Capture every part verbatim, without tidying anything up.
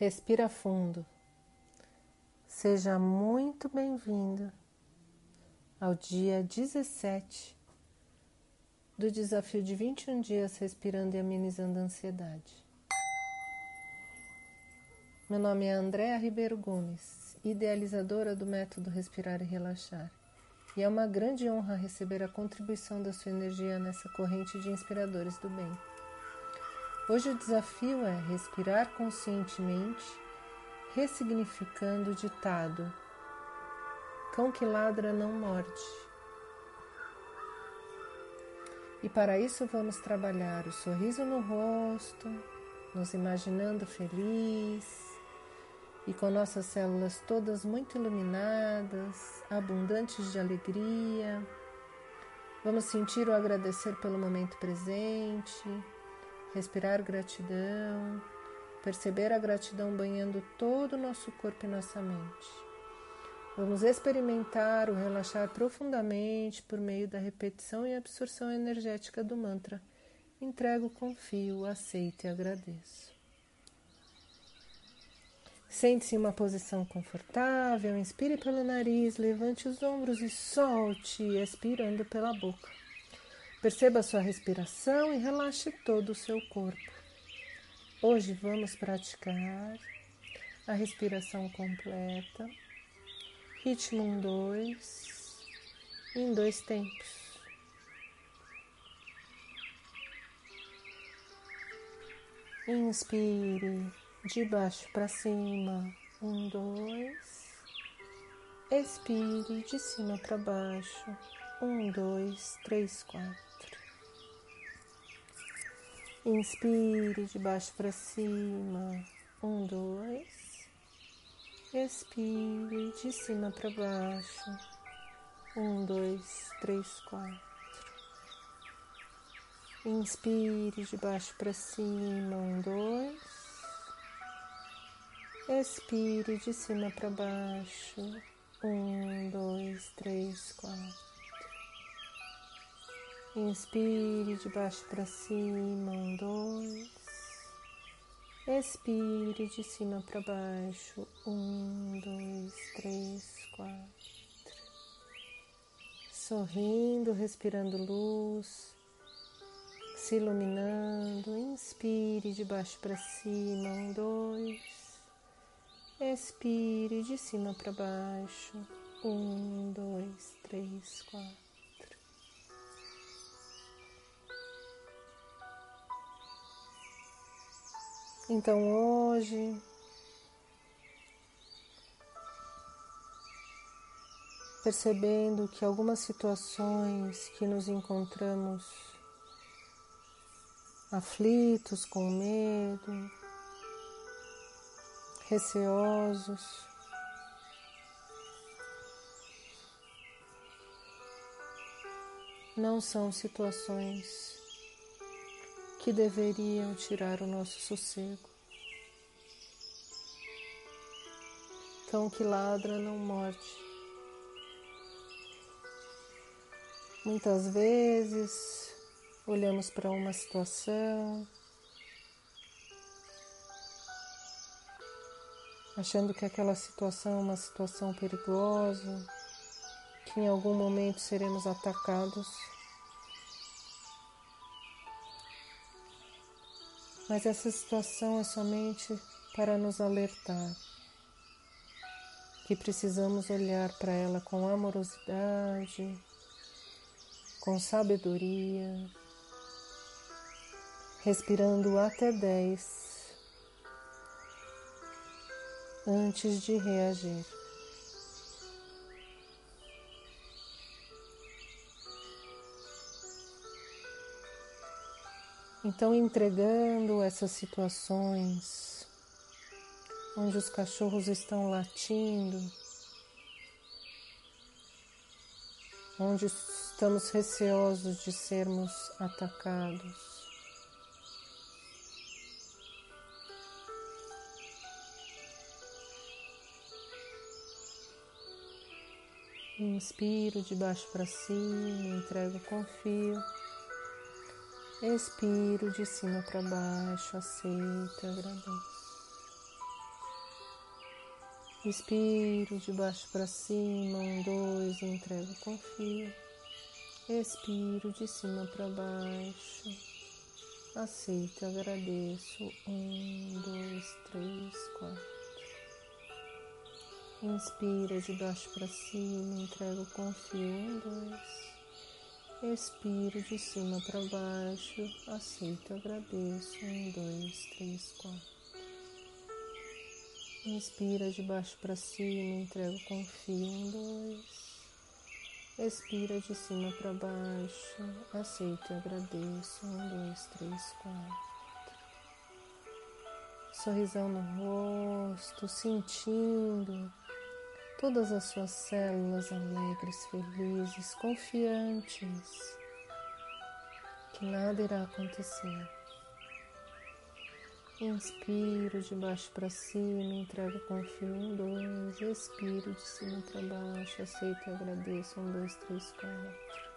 Respira fundo. Seja muito bem-vindo ao dia dezessete do desafio de vinte e um dias respirando e amenizando a ansiedade. Meu nome é Andréa Ribeiro Gomes, idealizadora do método Respirar e Relaxar, e é uma grande honra receber a contribuição da sua energia nessa corrente de inspiradores do bem. Hoje o desafio é respirar conscientemente, ressignificando o ditado: cão que ladra não morde. E para isso vamos trabalhar o sorriso no rosto, nos imaginando feliz e com nossas células todas muito iluminadas, abundantes de alegria. Vamos sentir o agradecer pelo momento presente, respirar gratidão, perceber a gratidão banhando todo o nosso corpo e nossa mente. Vamos experimentar o relaxar profundamente por meio da repetição e absorção energética do mantra: entrego, confio, aceito e agradeço. Sente-se em uma posição confortável, inspire pelo nariz, levante os ombros e solte, expirando pela boca. Perceba a sua respiração e relaxe todo o seu corpo. Hoje vamos praticar a respiração completa, ritmo um, dois, em dois tempos. Inspire de baixo para cima, um, dois. Expire de cima para baixo, um, dois, três, quatro. Inspire de baixo para cima, um, dois. Expire de cima para baixo, um, dois, três, quatro. Inspire de baixo para cima, um, dois. Expire de cima para baixo, um, dois, três, quatro. Inspire de baixo para cima, um, dois. Expire de cima para baixo, um, dois, três, quatro. Sorrindo, respirando luz, se iluminando. Inspire de baixo para cima, um, dois. Expire de cima para baixo, um, dois, três, quatro. Então hoje, percebendo que algumas situações que nos encontramos aflitos, com medo, receosos, não são situações que deveriam tirar o nosso sossego. Cão que ladra não morde. Muitas vezes olhamos para uma situação achando que aquela situação é uma situação perigosa, que em algum momento seremos atacados. Mas essa situação é somente para nos alertar que precisamos olhar para ela com amorosidade, com sabedoria, respirando até dez antes de reagir. Então, entregando essas situações onde os cachorros estão latindo, onde estamos receosos de sermos atacados, inspiro de baixo para cima, entrego, confio. Expiro de cima para baixo, aceito e agradeço. Inspiro de baixo para cima, um, dois, entrego, confio. Expiro de cima para baixo, aceito, agradeço, um, dois, três, quatro. Inspira de baixo para cima, entrego, confio, um, dois. Expiro de cima para baixo, aceito, agradeço, um, dois, três, quatro. Inspira de baixo para cima, entrego, confio, um, dois. Expira de cima para baixo, aceito e agradeço, um, dois, três, quatro. Sorrisão no rosto, sentindo todas as suas células alegres, felizes, confiantes que nada irá acontecer. Inspiro de baixo para cima, entrego, confio, um, dois. Expiro de cima para baixo, aceito e agradeço, um, dois, três, quatro.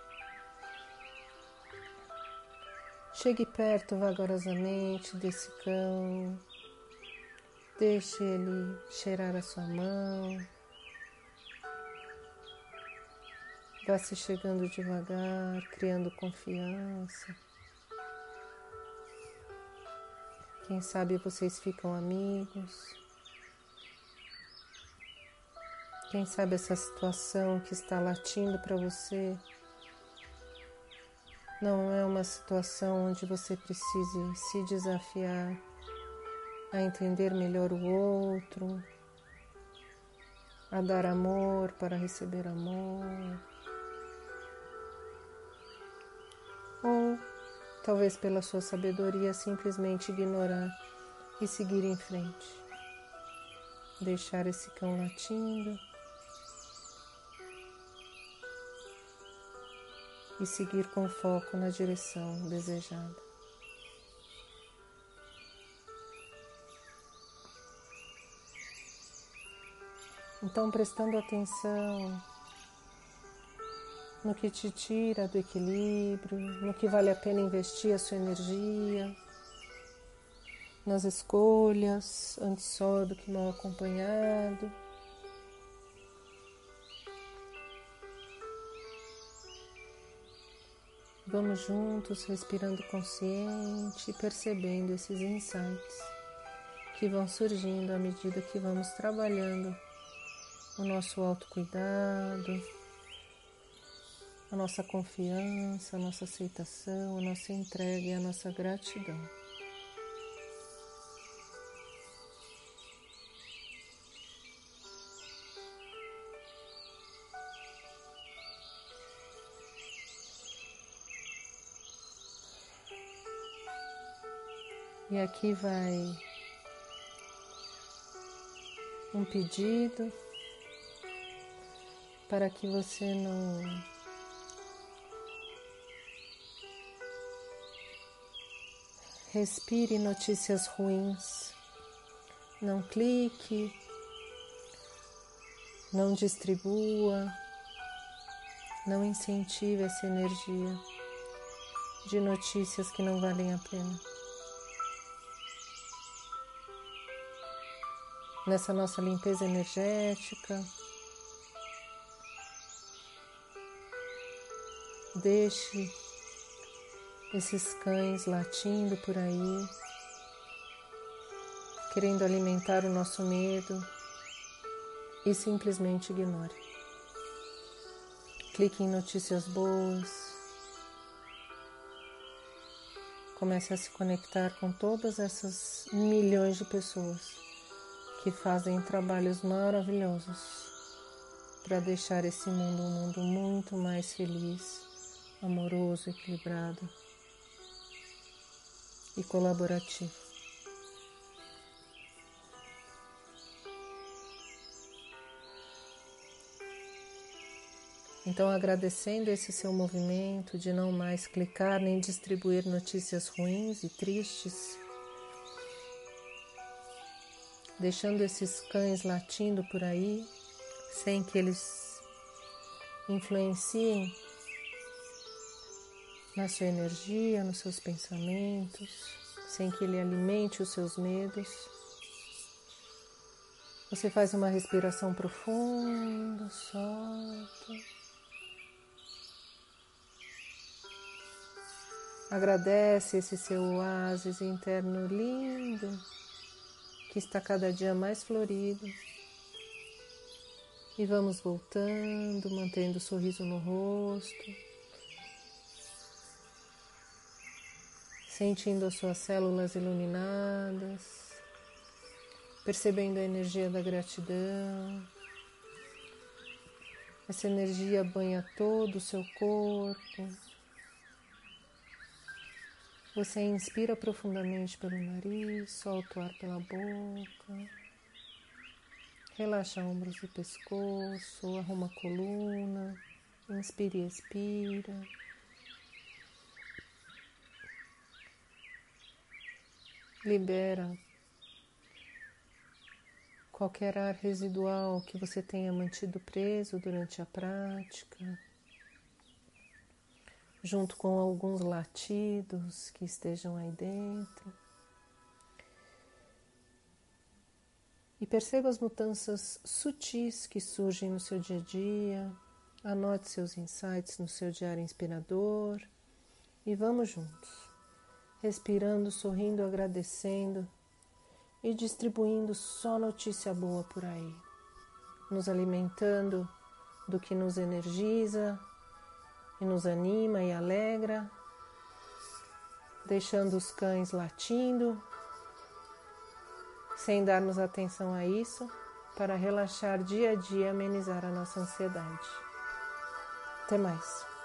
Chegue perto vagarosamente desse cão, deixe ele cheirar a sua mão, vá se chegando devagar, criando confiança. Quem sabe vocês ficam amigos. Quem sabe essa situação que está latindo para você não é uma situação onde você precise se desafiar a entender melhor o outro, a dar amor para receber amor. Ou talvez pela sua sabedoria simplesmente ignorar e seguir em frente. Deixar esse cão latindo e seguir com foco na direção desejada. Então, prestando atenção no que te tira do equilíbrio, no que vale a pena investir a sua energia, nas escolhas, antes só do que mal acompanhado. Vamos juntos, respirando consciente e percebendo esses insights que vão surgindo à medida que vamos trabalhando o nosso autocuidado, a nossa confiança, a nossa aceitação, a nossa entrega e a nossa gratidão. E aqui vai um pedido para que você não respire notícias ruins, não clique, não distribua, não incentive essa energia de notícias que não valem a pena. Nessa nossa limpeza energética, deixe esses cães latindo por aí, querendo alimentar o nosso medo, e simplesmente ignore. Clique em notícias boas, comece a se conectar com todas essas milhões de pessoas que fazem trabalhos maravilhosos para deixar esse mundo um mundo muito mais feliz, amoroso, equilibrado e colaborativo. Então, agradecendo esse seu movimento de não mais clicar nem distribuir notícias ruins e tristes, deixando esses cães latindo por aí, sem que eles influenciem na sua energia, nos seus pensamentos, sem que ele alimente os seus medos. Você faz uma respiração profunda, solta. Agradece esse seu oásis interno lindo, que está cada dia mais florido. E vamos voltando, mantendo o sorriso no rosto, sentindo as suas células iluminadas, percebendo a energia da gratidão. Essa energia banha todo o seu corpo. Você inspira profundamente pelo nariz, solta o ar pela boca. Relaxa ombros e pescoço, arruma a coluna, inspira e expira. Libera qualquer ar residual que você tenha mantido preso durante a prática, junto com alguns latidos que estejam aí dentro. E perceba as mudanças sutis que surgem no seu dia a dia. Anote seus insights no seu diário inspirador e vamos juntos, respirando, sorrindo, agradecendo e distribuindo só notícia boa por aí, nos alimentando do que nos energiza e nos anima e alegra, deixando os cães latindo, sem darmos atenção a isso, para relaxar dia a dia e amenizar a nossa ansiedade. Até mais.